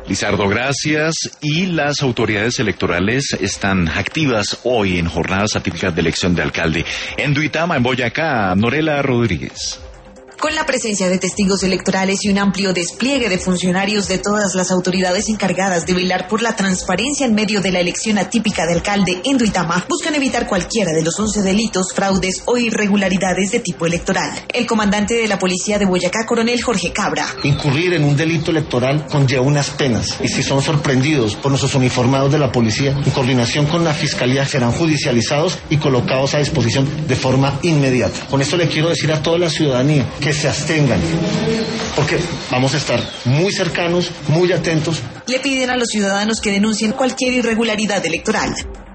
Lizardo, gracias. Y las autoridades electorales están activas hoy en jornadas atípicas de elección de alcalde. En Duitama, en Boyacá, Norela Rodríguez. Con la presencia de testigos electorales y un amplio despliegue de funcionarios de todas las autoridades encargadas de velar por la transparencia en medio de la elección atípica de alcalde en Duitama, buscan evitar cualquiera de los 11 delitos, fraudes o irregularidades de tipo electoral. El comandante de la policía de Boyacá, coronel Jorge Cabra. Incurrir en un delito electoral conlleva unas penas y si son sorprendidos por nuestros uniformados de la policía, en coordinación con la fiscalía serán judicializados y colocados a disposición de forma inmediata. Con esto le quiero decir a toda la ciudadanía que se abstengan, porque vamos a estar muy cercanos, muy atentos. Le piden a los ciudadanos que denuncien cualquier irregularidad electoral.